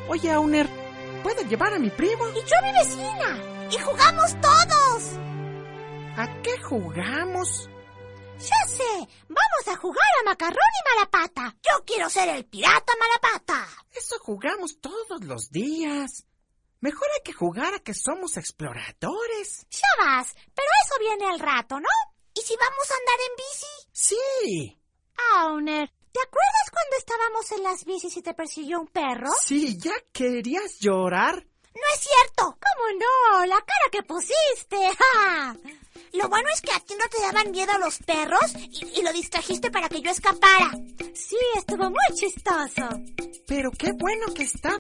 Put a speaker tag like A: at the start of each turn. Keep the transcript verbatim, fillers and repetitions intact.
A: Oye, Auner, ¿puedo llevar a mi primo?
B: Y yo a mi vecina. Y jugamos todos.
A: ¿A qué jugamos?
B: Ya sé, vamos a jugar a Macarrón y Malapata. Yo quiero ser el pirata Malapata.
A: Eso jugamos todos los días. Mejor hay que jugar a que somos exploradores.
B: Ya vas, pero eso viene al rato, ¿no? ¿Y si vamos a andar en bici?
A: Sí.
B: Auner, ¿te acuerdas cuando estábamos en las bicis y te persiguió un perro?
A: Sí, ¿ya querías llorar?
B: No es cierto. ¿Cómo no? La cara que pusiste. ¡Ja! Lo bueno es que a ti no te daban miedo los perros y, y lo distrajiste para que yo escapara. Sí, estuvo muy chistoso.
A: Pero qué bueno que está